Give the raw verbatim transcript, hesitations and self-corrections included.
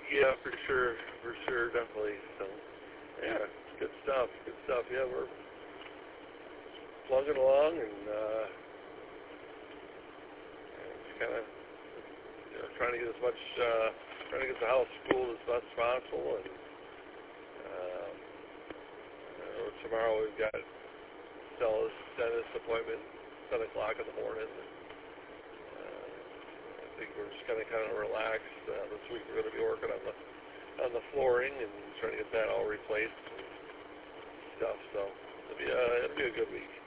Yeah, for sure, for sure, definitely. So, yeah, good stuff, good stuff. Yeah, we're plugging along and uh, kind of you know, trying to get as much, uh, trying to get the house schooled as best possible. And um, uh, tomorrow we've got Stella's dentist appointment, ten o'clock in the morning. And, uh, I think we're just going to kind of relax. Uh, this week we're going to be working on the on the flooring and trying to get that all replaced and stuff. So it'll be a, it'll be a good week.